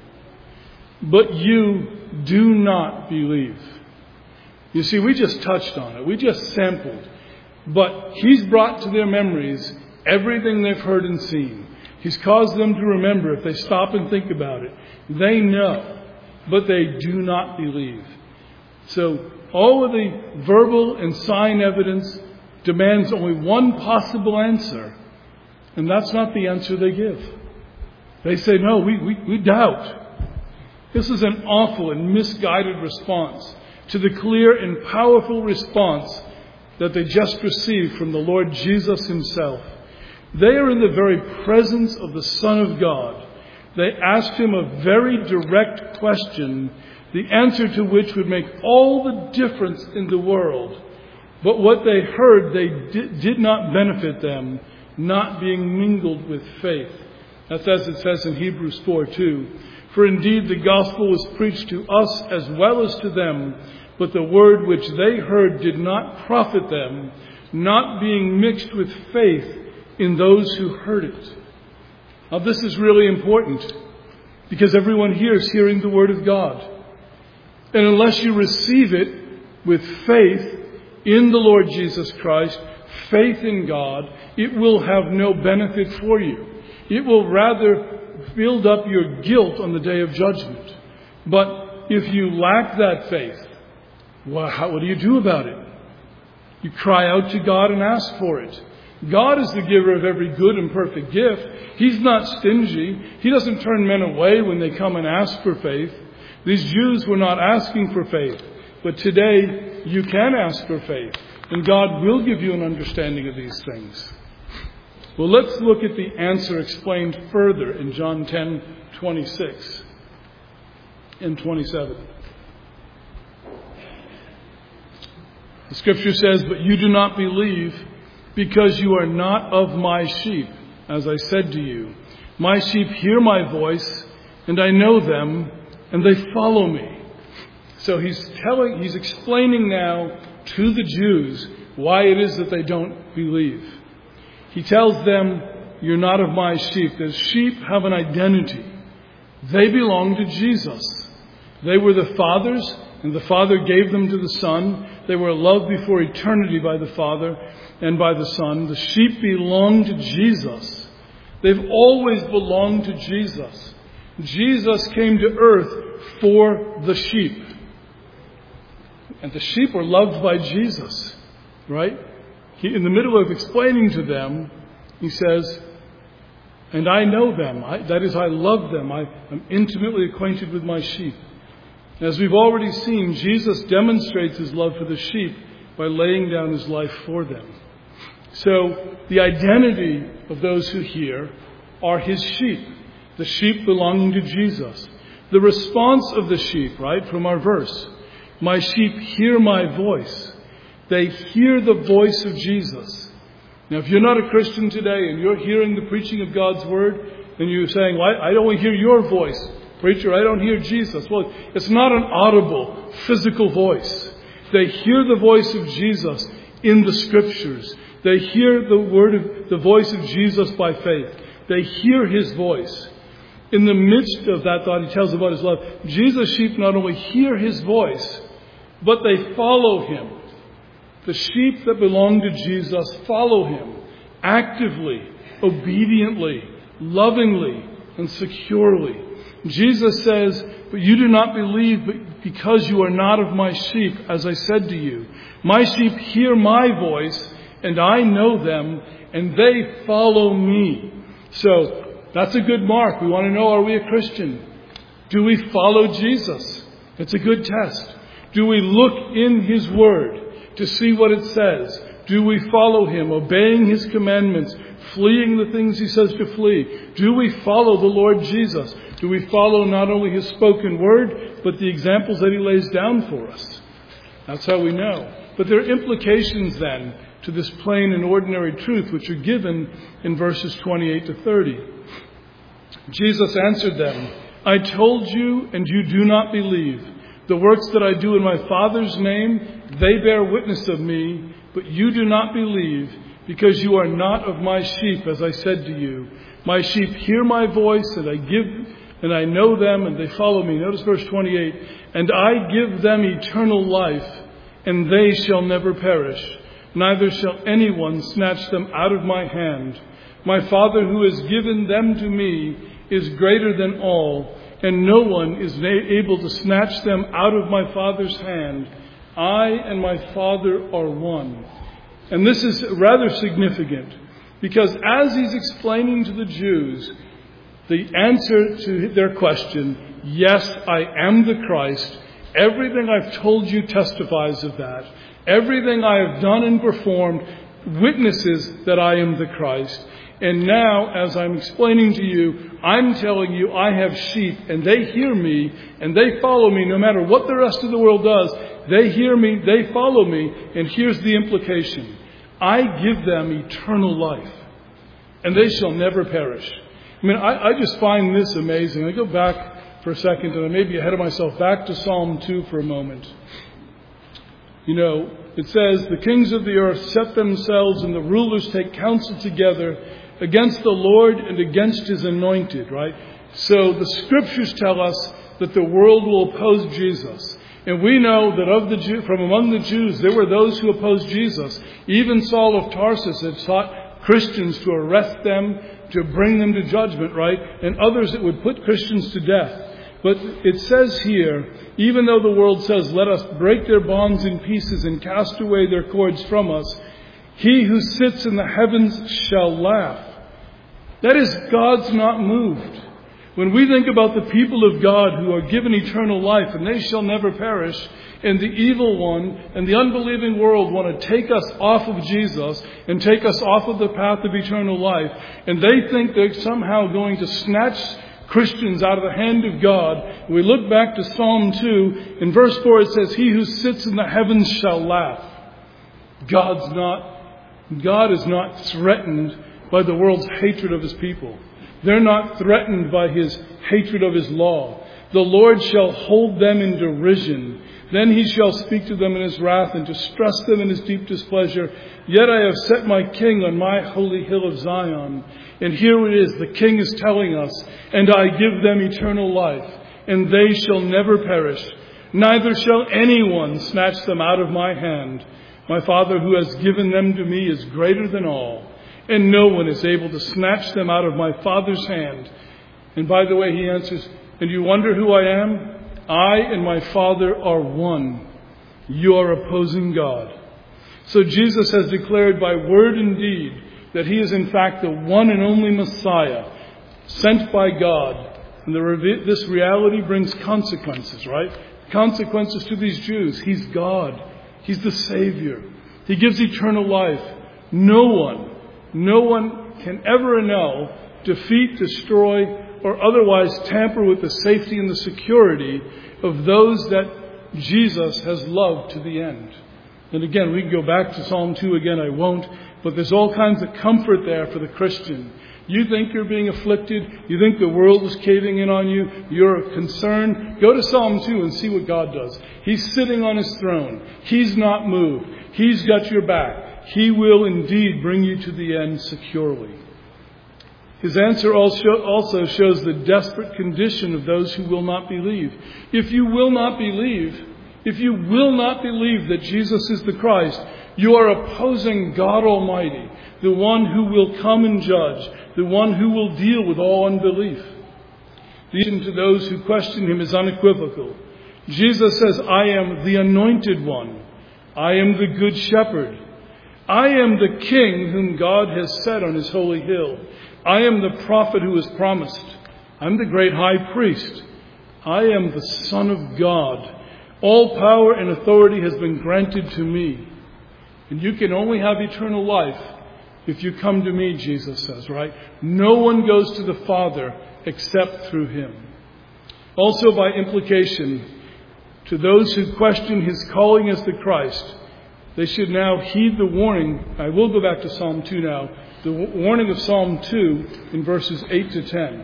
But you do not believe. You see, we just touched on it. We just sampled. But he's brought to their memories everything they've heard and seen. He's caused them to remember if they stop and think about it. They know, but they do not believe. So all of the verbal and sign evidence demands only one possible answer, and that's not the answer they give. They say, no, we, we, we doubt. This is an awful and misguided response to the clear and powerful response that they just received from the Lord Jesus himself. They are in the very presence of the Son of God. They asked him a very direct question, the answer to which would make all the difference in the world. But what they heard, they did, did not benefit them, not being mingled with faith. That's as it says in Hebrews four two. For indeed the gospel was preached to us as well as to them, but the word which they heard did not profit them, not being mixed with faith in those who heard it. Now this is really important, because everyone here is hearing the word of God. And unless you receive it with faith in the Lord Jesus Christ, faith in God, it will have no benefit for you. It will rather build up your guilt on the day of judgment. But if you lack that faith, well, how, what do you do about it? You cry out to God and ask for it. God is the giver of every good and perfect gift. He's not stingy. He doesn't turn men away when they come and ask for faith. These Jews were not asking for faith. But today, you can ask for faith. And God will give you an understanding of these things. Well, let's look at the answer explained further in John ten twenty-six and twenty-seven. The scripture says, but you do not believe because you are not of my sheep, as I said to you. My sheep hear my voice, and I know them, and they follow me. So he's telling, he's explaining now to the Jews why it is that they don't believe. He tells them, you're not of my sheep. The sheep have an identity. They belong to Jesus. They were the Father's, and the Father gave them to the Son. They were loved before eternity by the Father and by the Son. The sheep belong to Jesus. They've always belonged to Jesus. Jesus came to earth for the sheep. And the sheep are loved by Jesus, right? He, in the middle of explaining to them, he says, and I know them. I, that is, I love them. I am intimately acquainted with my sheep. As we've already seen, Jesus demonstrates his love for the sheep by laying down his life for them. So the identity of those who hear are his sheep, the sheep belonging to Jesus. The response of the sheep, right, from our verse, my sheep hear my voice. They hear the voice of Jesus. Now, if you're not a Christian today and you're hearing the preaching of God's word, and you're saying, well, I don't hear your voice, preacher, I don't hear Jesus. Well, it's not an audible, physical voice. They hear the voice of Jesus in the Scriptures. They hear the word of the voice of Jesus by faith. They hear his voice. In the midst of that thought, he tells about his love. Jesus' sheep not only hear his voice, but they follow him. The sheep that belong to Jesus follow him actively, obediently, lovingly, and securely. Jesus says, but you do not believe because you are not of my sheep, as I said to you. My sheep hear my voice, and I know them, and they follow me. So that's a good mark. We want to know, are we a Christian? Do we follow Jesus? It's a good test. Do we look in his word to see what it says? Do we follow him, obeying his commandments, fleeing the things he says to flee? Do we follow the Lord Jesus? Do we follow not only his spoken word, but the examples that he lays down for us? That's how we know. But there are implications then to this plain and ordinary truth, which are given in verses twenty-eight to thirty. Jesus answered them, I told you, and you do not believe. The works that I do in my Father's name, they bear witness of me, but you do not believe, because you are not of my sheep, as I said to you. My sheep hear my voice, and I give, and I know them, and they follow me. Notice verse twenty-eight. And I give them eternal life, and they shall never perish. Neither shall anyone snatch them out of my hand. My Father who has given them to me is greater than all, and no one is able to snatch them out of my Father's hand. I and my Father are one. And this is rather significant, because as he's explaining to the Jews the answer to their question, yes, I am the Christ, everything I've told you testifies of that. Everything I have done and performed witnesses that I am the Christ. And now, as I'm explaining to you, I'm telling you I have sheep, and they hear me, and they follow me no matter what the rest of the world does. They hear me, they follow me, and here's the implication. I give them eternal life, and they shall never perish. I mean, I, I just find this amazing. I go back for a second, and I may be ahead of myself, back to Psalm two for a moment. You know, it says, the kings of the earth set themselves, and the rulers take counsel together against the Lord and against his anointed, right? So the scriptures tell us that the world will oppose Jesus. And we know that of the Jew, from among the Jews, there were those who opposed Jesus. Even Saul of Tarsus had sought Christians to arrest them, to bring them to judgment, right? And others that would put Christians to death. But it says here, even though the world says, let us break their bonds in pieces and cast away their cords from us, he who sits in the heavens shall laugh. That is, God's not moved. When we think about the people of God who are given eternal life and they shall never perish, and the evil one and the unbelieving world want to take us off of Jesus and take us off of the path of eternal life, and they think they're somehow going to snatch Christians out of the hand of God. We look back to Psalm two. In verse four it says, he who sits in the heavens shall laugh. God's not God is not threatened by the world's hatred of his people. They're not threatened by his hatred of his law. The Lord shall hold them in derision. Then he shall speak to them in his wrath and distress them in his deep displeasure. Yet I have set my king on my holy hill of Zion. And here it is, the king is telling us, and I give them eternal life, and they shall never perish. Neither shall anyone snatch them out of my hand. My Father who has given them to me is greater than all, and no one is able to snatch them out of my Father's hand. And by the way, he answers, and you wonder who I am? I and my Father are one. You are opposing God. So Jesus has declared by word and deed that he is in fact the one and only Messiah, sent by God. And the, this reality brings consequences, right? Consequences to these Jews. He's God. He's the Savior. He gives eternal life. No one, no one can ever annul, defeat, destroy, or otherwise tamper with the safety and the security of those that Jesus has loved to the end. And again, we can go back to Psalm two again. I won't. But there's all kinds of comfort there for the Christian. You think you're being afflicted. You think the world is caving in on you. You're concerned. Go to Psalm two and see what God does. He's sitting on his throne. He's not moved. He's got your back. He will indeed bring you to the end securely. His answer also shows the desperate condition of those who will not believe. If you will not believe, if you will not believe that Jesus is the Christ, you are opposing God Almighty, the one who will come and judge, the one who will deal with all unbelief. The answer to those who question him is unequivocal. Jesus says, I am the anointed one. I am the good shepherd. I am the king whom God has set on his holy hill. I am the prophet who is promised. I'm the great high priest. I am the Son of God. All power and authority has been granted to me. And you can only have eternal life if you come to me, Jesus says, right? No one goes to the Father except through him. Also, by implication, to those who question his calling as the Christ, they should now heed the warning. I will go back to Psalm two now. The warning of Psalm two in verses eight to ten.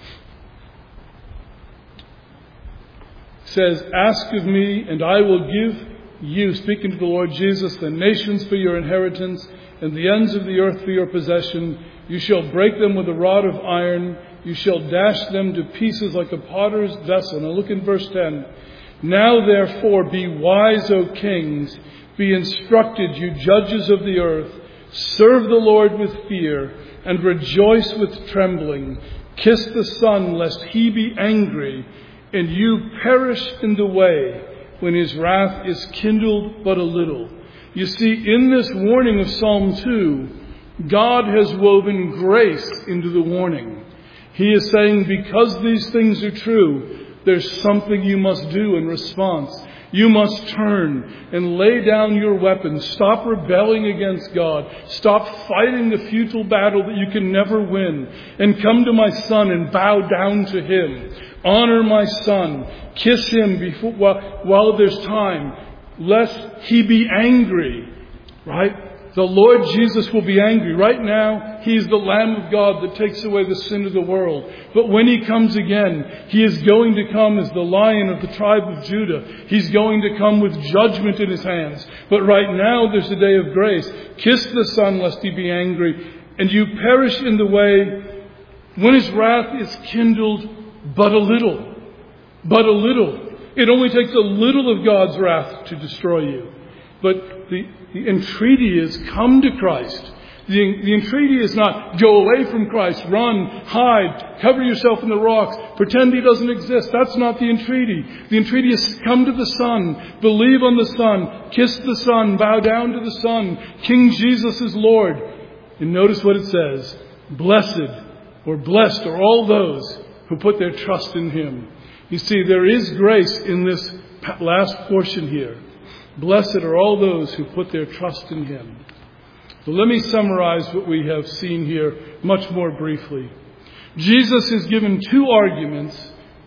It says, ask of me, and I will give you, speaking to the Lord Jesus, the nations for your inheritance, and the ends of the earth for your possession. You shall break them with a rod of iron. You shall dash them to pieces like a potter's vessel. Now look in verse ten. Now therefore be wise, O kings. Be instructed, you judges of the earth. Serve the Lord with fear and rejoice with trembling. Kiss the Son, lest he be angry and you perish in the way when his wrath is kindled but a little. You see, in this warning of Psalm two, God has woven grace into the warning. He is saying, because these things are true, there's something you must do in response. You must turn and lay down your weapons. Stop rebelling against God. Stop fighting the futile battle that you can never win. And come to my Son and bow down to him. Honor my Son. Kiss him before, while, while there's time, lest he be angry. Right? The Lord Jesus will be angry. Right now, he is the Lamb of God that takes away the sin of the world. But when he comes again, he is going to come as the Lion of the tribe of Judah. He's going to come with judgment in his hands. But right now, there's a day of grace. Kiss the Son, lest he be angry. And you perish in the way when his wrath is kindled but a little. But a little. It only takes a little of God's wrath to destroy you. But the, the entreaty is come to Christ. The, the entreaty is not go away from Christ, run, hide, cover yourself in the rocks, pretend he doesn't exist. That's not the entreaty. The entreaty is come to the Son, believe on the Son, kiss the Son, bow down to the Son. King Jesus is Lord. And notice what it says. Blessed or blessed are all those who put their trust in him. You see, there is grace in this last portion here. Blessed are all those who put their trust in him. So let me summarize what we have seen here much more briefly. Jesus has given two arguments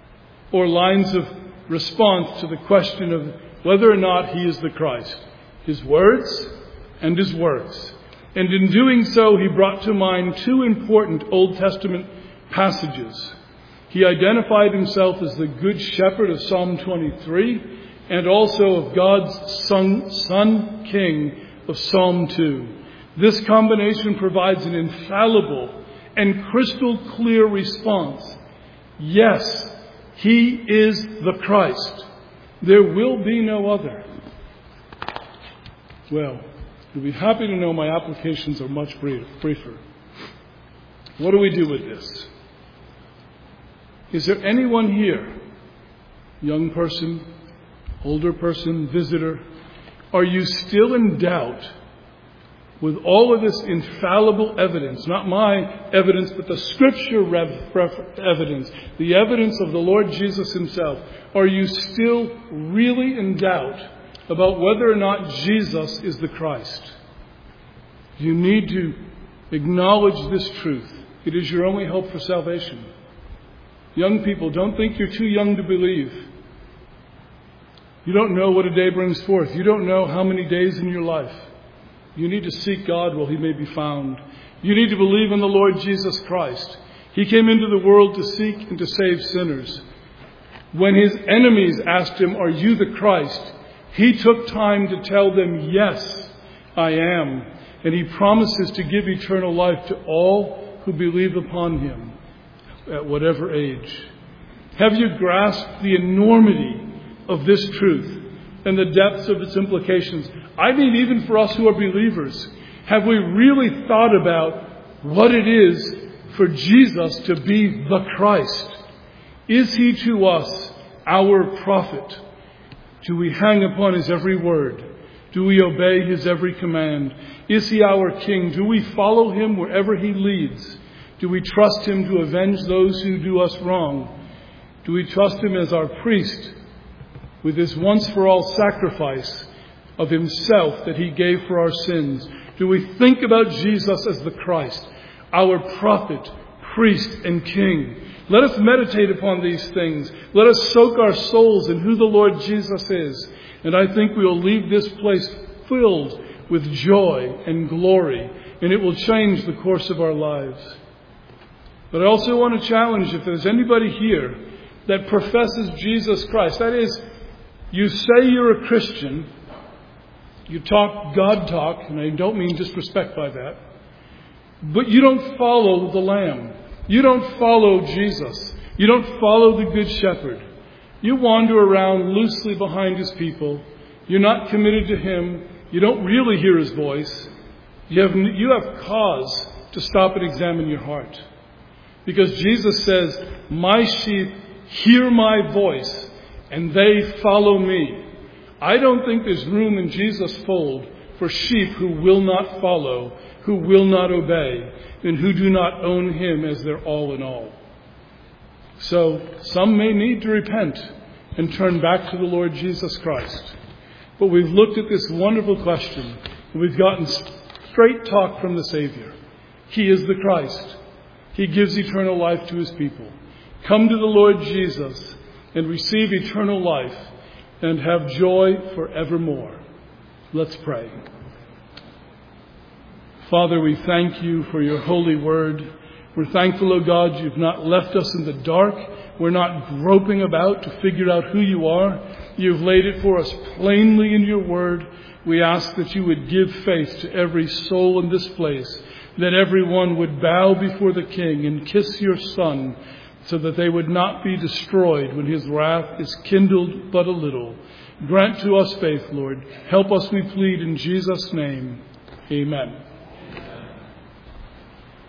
or lines of response to the question of whether or not he is the Christ. His words and his works. And in doing so, he brought to mind two important Old Testament passages. He identified himself as the Good Shepherd of Psalm twenty-three and also of God's Son, Son King of Psalm two. This combination provides an infallible and crystal clear response. Yes, he is the Christ. There will be no other. Well, you'll be happy to know my applications are much briefer. What do we do with this? Is there anyone here, young person, older person, visitor, are you still in doubt with all of this infallible evidence, not my evidence, but the Scripture rev- rev- evidence, the evidence of the Lord Jesus himself? Are you still really in doubt about whether or not Jesus is the Christ? You need to acknowledge this truth. It is your only hope for salvation. Young people, don't think you're too young to believe. You don't know what a day brings forth. You don't know how many days in your life. You need to seek God while he may be found. You need to believe in the Lord Jesus Christ. He came into the world to seek and to save sinners. When his enemies asked him, "Are you the Christ?" he took time to tell them, "Yes, I am." And he promises to give eternal life to all who believe upon him at whatever age. Have you grasped the enormity of this truth and the depths of its implications? I mean, even for us who are believers, have we really thought about what it is for Jesus to be the Christ? Is he to us our prophet? Do we hang upon his every word? Do we obey his every command? Is he our king? Do we follow him wherever he leads? Do we trust him to avenge those who do us wrong? Do we trust him as our priest with his once-for-all sacrifice of himself that he gave for our sins? Do we think about Jesus as the Christ, our prophet, priest, and king? Let us meditate upon these things. Let us soak our souls in who the Lord Jesus is. And I think we will leave this place filled with joy and glory, and it will change the course of our lives. But I also want to challenge, if there's anybody here that professes Jesus Christ, that is, you say you're a Christian, you talk God talk, and I don't mean disrespect by that, but you don't follow the Lamb. You don't follow Jesus. You don't follow the Good Shepherd. You wander around loosely behind his people. You're not committed to him. You don't really hear his voice. You have, you have cause to stop and examine your heart. Because Jesus says, "My sheep hear my voice, and they follow me." I don't think there's room in Jesus' fold for sheep who will not follow, who will not obey, and who do not own him as their all in all. So some may need to repent and turn back to the Lord Jesus Christ. But we've looked at this wonderful question, and we've gotten straight talk from the Savior. He is the Christ. He gives eternal life to his people. Come to the Lord Jesus and receive eternal life and have joy forevermore. Let's pray. Father, we thank you for your holy word. We're thankful, O God, you've not left us in the dark. We're not groping about to figure out who you are. You've laid it for us plainly in your word. We ask that you would give faith to every soul in this place, that everyone would bow before the King and kiss your Son, so that they would not be destroyed when his wrath is kindled but a little. Grant to us faith, Lord. Help us, we plead, in Jesus' name. Amen.